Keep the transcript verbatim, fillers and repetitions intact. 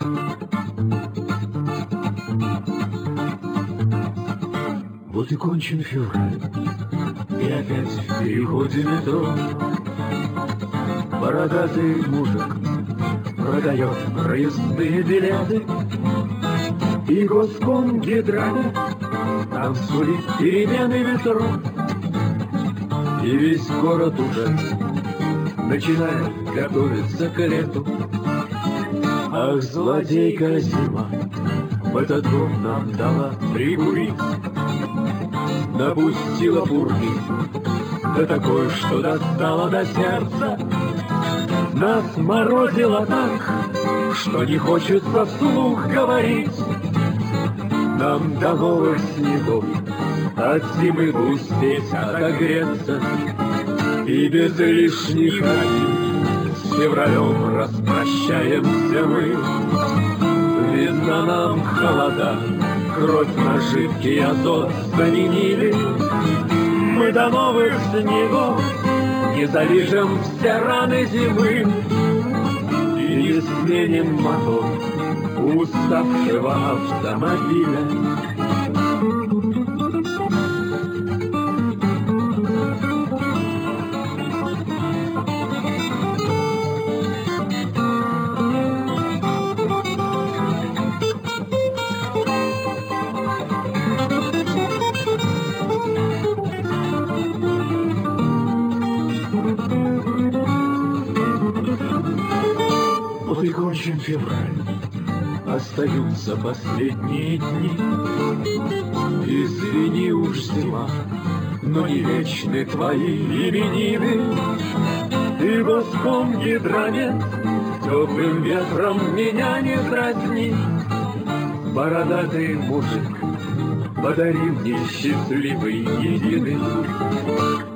Вот и кончен февраль, и опять в переходе метро бородатый мужик продает проездные билеты, и госкомгидромет там сулит перемены метро, и весь город уже начинает готовиться к лету. Ах, злодейка зима, в этот год нам дала прикурить, напустила пурги, да такой, что достала до сердца. Нас морозило так, что не хочется вслух говорить. Нам до новых снегов от зимы бы успеть отогреться, и без лишних обид с февралем распрощаемся мы. Видно, нам холода кровь на жидкий азот заменили. Мы до новых снегов не залижем все раны зимы и не сменим мотор уставшего автомобиля. Вот и кончен февраль, остаются последние дни. Извини уж, зима, но не вечны твои именины. И госкомгидромет теплым ветром меня не дразни. Бородатый мужик, подари мне счастливый единый.